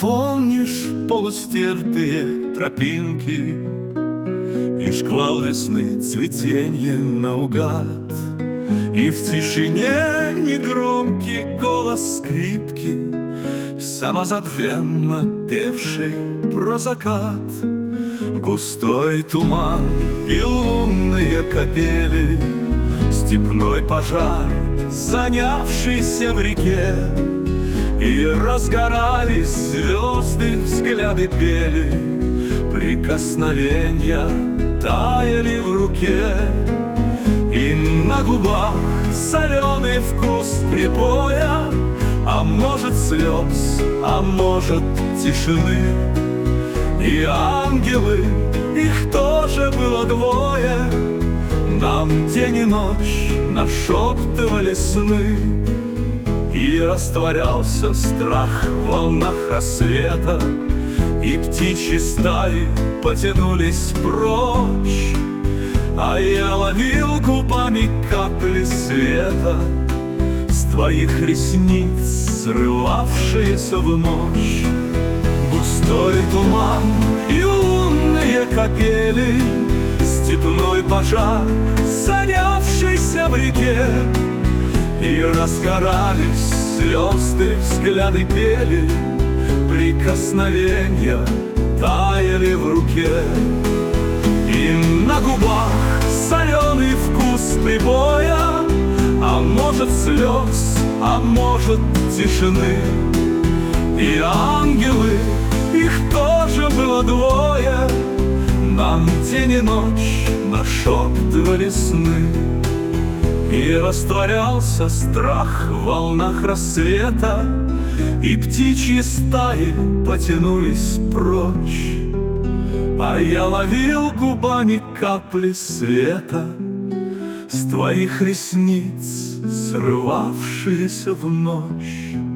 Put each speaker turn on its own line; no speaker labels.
помнишь полустертые тропинки и шквал весны цветенье наугад, и в тишине негромкий голос скрипки, самозабвенно певший про закат. Густой туман и лунные капели, степной пожар, занявшийся в реке, и разгорались звезды, взгляды пели, прикосновенья таяли в руке. И на губах соленый вкус прибоя, а может слез, а может тишины. И ангелы, их тоже было двое, нам день и ночь нашептывали сны. И растворялся страх в волнах рассвета, и птичьи стаи потянулись прочь, а я ловил губами капли света с твоих ресниц, срывавшиеся в ночь. Густой туман и лунные капели, степной пожар, занявшийся в реке, и разгорались звезды, взгляды пели, прикосновенья таяли в руке. И на губах соленый вкус прибоя, а может слез, а может тишины. И ангелы, их тоже было двое, нам день и ночь нашептывали сны. И растворялся страх в волнах рассвета, и птичьи стаи потянулись прочь, а я ловил губами капли света с твоих ресниц, срывавшиеся в ночь.